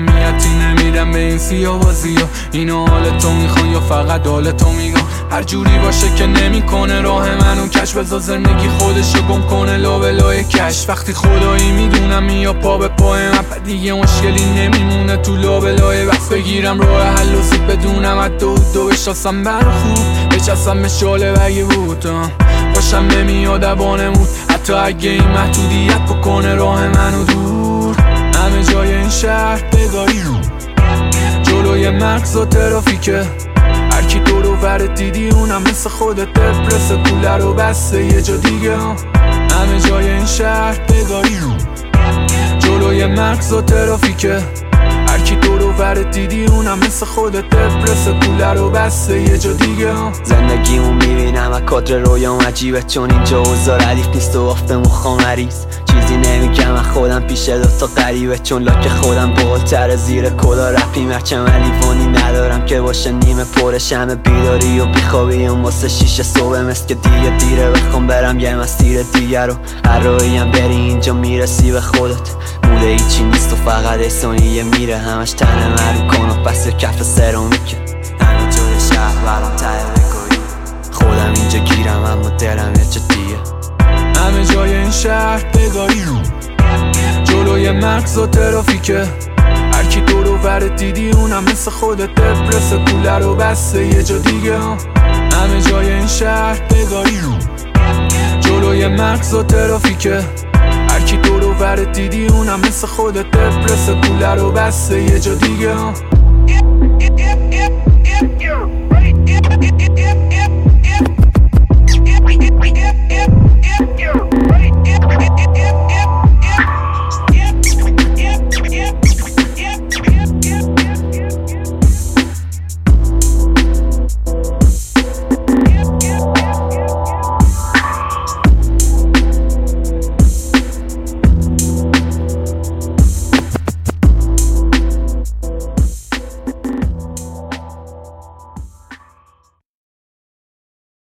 اهمیتی نمیدم به این سیاوازی ها. اینو حال تو میخوان یا فقط حال تو میگم؟ هر جوری باشه که نمیکنه راه منو کش، بذار زندگی خودشو گم کنه لا به لای کش. وقتی خدایی میدونم یا پا به پای من دیگه مشکلی نمیمونه تو لا به لای وقت بگیرم راه حل و زود بدونم حتی دو بشناسم بر خوب بچستم به شاله بگه بود باشم نمیاد وانمود حتی اگه این محدودیت بکنه راه منو دور. همه جای این شهر بگاری رو جلوی مغز و ترافیکه، هرکی دور و ور دیدی اونم مثل خودت دپرس کوله رو بسته یه جا دیگه. همه جای این شهر بگاری رو جلوی مغز و ترافیکه، هرکی دور و ور دیدی اونم مثل خودت دپرس کوله رو بسته یه جا دیگه. زندگیمو میبینم و کادر رویام عجیبه، چون اینجا اوضاع ردیف نیست و آفتمون خامریز. چیزی نمیگم و خودم پیش دوتا غریبه، چون لاک خودم بولتر زیر کلا رپیم. هرچم لیوانی ندارم که باشه نیمه پر شمه بیداری و بیخوابیم واسه 6 صبح، مثل که دیگه دیره بخوام برم یه مسیر دیگه رو. هر رویم بری اینجا میرسی به خودت، موله ایچی نیست و فقط احسانیه میره، همش تنه مرو کن و پس کف سرامیکه. همه جای شهر برام ته بگویی، خودم اینجا گیرم اما دلم یه جا دیگه. همه جای این شهر بگاری رو جلوی مغز و ترافیکه، هرکی دور و ور دیدی اونم مثل خودت دپرس کوله رو بسته یه جا دیگه. همه جای این شهر بگاری رو جلوی مغز و ترافیکه، هرکی دور و ور دیدی اونم مثل خودت دپرس کوله رو بسته یه جا دیگه.